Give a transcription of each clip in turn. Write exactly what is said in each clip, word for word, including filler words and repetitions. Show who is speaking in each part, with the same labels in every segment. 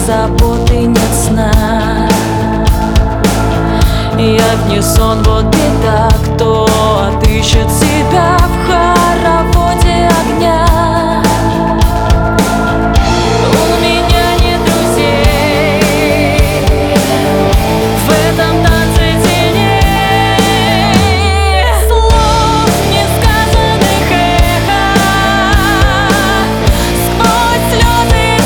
Speaker 1: заботы, нет сна. Я вне сон, вот беда, кто отыщет себя в хороводе огня. У меня нет друзей в этом танце теней, слов несказанных эхо, сквозь слезы и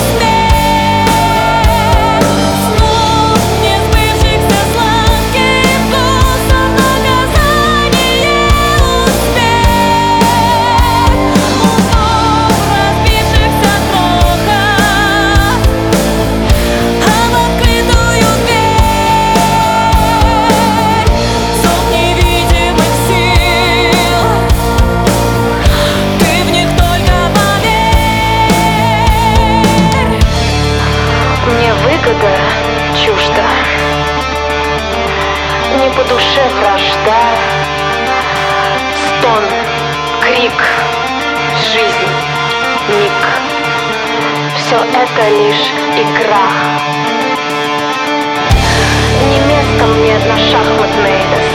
Speaker 1: смех, снов несбывшихся сладких вкусов, наказание, успех, умов разбившихся крохот, а в открытую дверь зов невидимых сил. Ты в них только поверь.
Speaker 2: Мне выгода чужда, не по душе вражда, стон, крик, жизнь, миг. Все это лишь игра. Не место мне на шахматной доске.